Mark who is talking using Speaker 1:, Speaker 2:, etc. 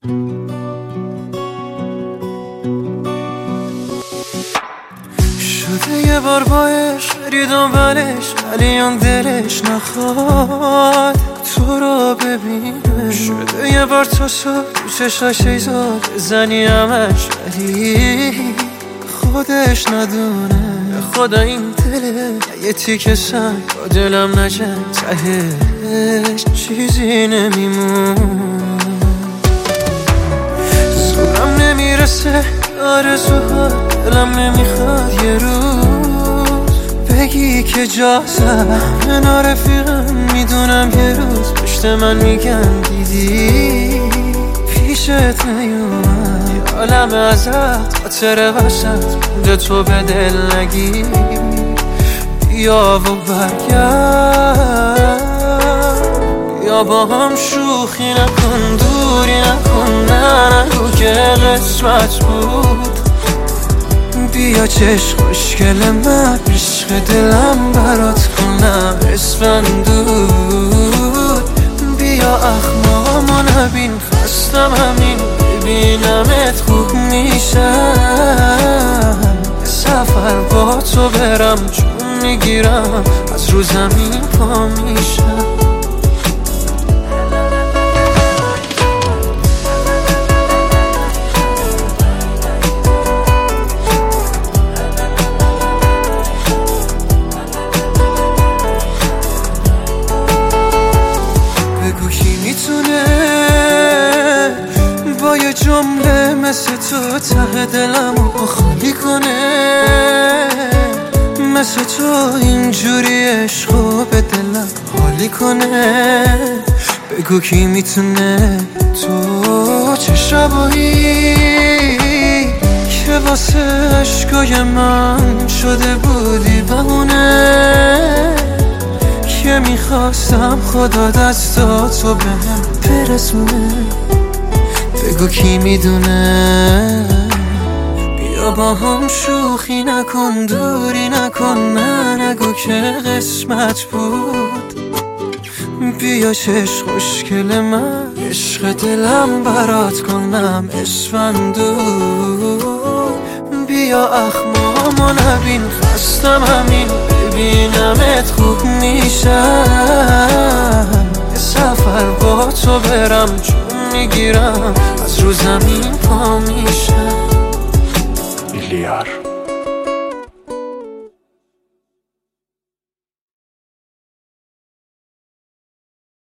Speaker 1: شده یه بار باش بری دنبالش، ولی اون دلش نخواد تو رو ببینه. شده یه بار تو شد تو چشاش ایزاد بزنی همش، ولی خودش ندونه. خدا این دله یه تیکه سنگ با دلم نجنگ، تهش چیزی نمیمون. زورم نمیرسه آرزوها، دلم نمیخواد یه روز بگی که جا زد. من رفیقم میدونم یه روز پشت من میگن دیدی پیشت نیومد. یه عالم ازت خاطره وسط مونده، تو به دل نگی. بیا و برگرد، بیا با هم شوخی نکن، دوری نکن، نگو که قسمت بود. بیا چشم خوشگل من، عشق دلم برات کنم اسفندود. بیا اخمامو نبین، خستم همین ببینمت خوب میشم. سفر با تو برم چون میگیرم از رو زمین پا میشم. بگو کی میتونه با یه جمله مثل تو ته دلمو خالی کنه، مثل تو اینجوری عشقو به دلم حالی کنه. بگو کی میتونه تو چه شبایی که واسه عشقای من شده بودی بمونه، که میخواستم خدا دستاتو بهم برسونه. بگو کی میدونه، بیا با هم شوخی نکن، دوری نکن، نگو که قسمت بود. بیا چشم خوشگل من، عشق دلم برات کنم اسفندود. بیا اخمامو نبین، خستم همین ببینمت خوب میشم. سفر با تو برم چون میگیرم از رو زمین پا میشم.
Speaker 2: میلیار